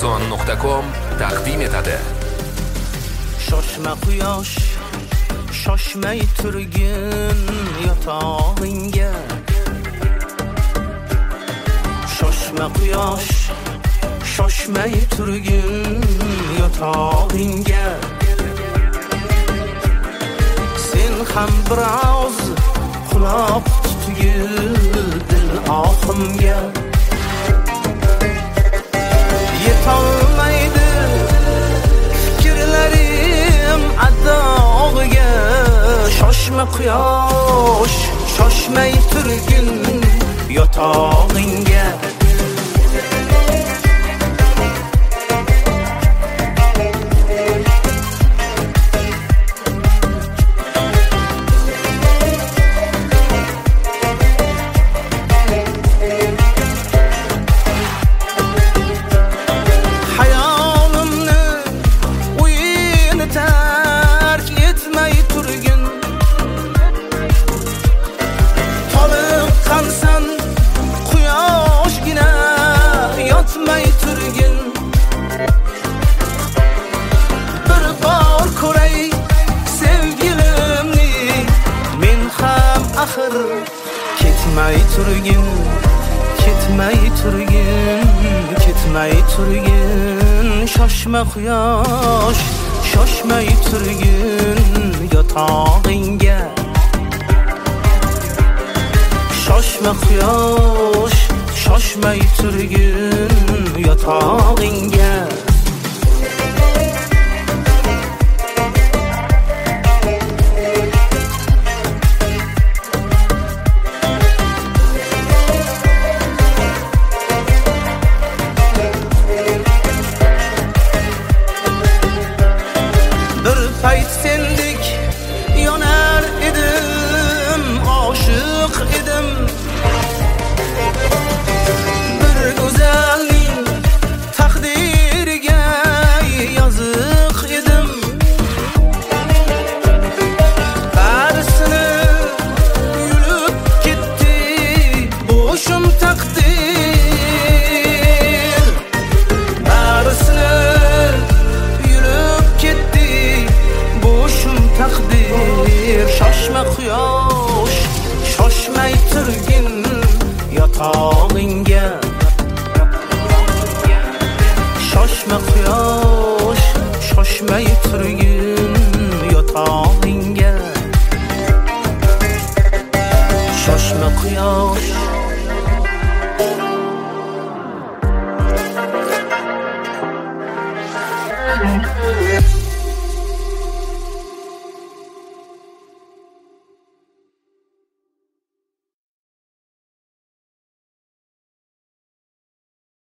Arzon.com taqdim etadi. Shoshma quyosh, shoshmay turgin yotog'ingga. Shoshma quyosh, shoshmay turgin yotog'ingga. Sen ham biroz quloq tutgil dil oqimga. Yetolmaydi fikrlarim adog'iga. Shoshma quyosh, shoshmay turgin yotog'ingga. Ketmay turgin, ketmay turgin, ketmay turgin. Shoshma quyosh, shoshmay turgin yotog'ingga. Shoshma quyosh, shoshmay turgin yotog'ingga. Payt sendik yonar edim, aşık edim. Bir güzellik takdirge yazık edim. Karısını yürüp gitti boşum takdir. Karısını takdir. Shoshma quyosh, shoshmay turgin yotog'ingga. Shoshma quyosh, shoshmay turgin yotog'ingga. Shoshma quyosh,